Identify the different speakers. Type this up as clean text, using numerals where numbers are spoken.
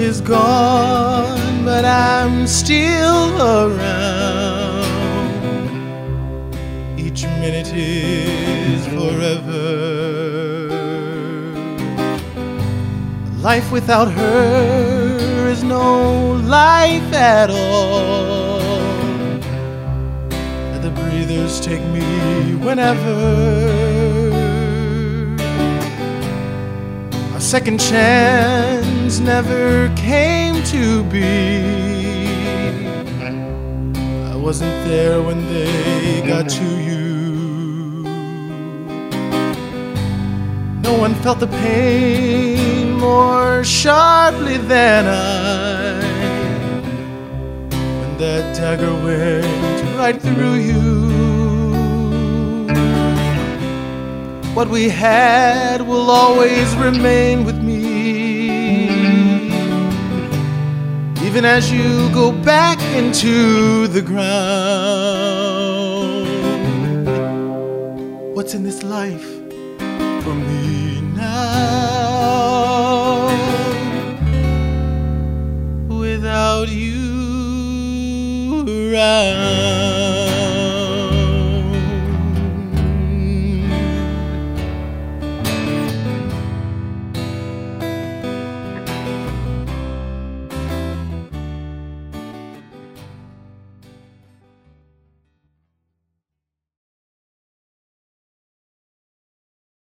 Speaker 1: is gone, but I'm still around. Each minute is forever. Life without her is no life at all. And the breathers take me whenever. A second chance never came to be. I wasn't there when they got to you. No one felt the pain more sharply than I, when that dagger went right through you. What we had will always remain with me, even as you go back into the ground. What's in this life for me now, without you around?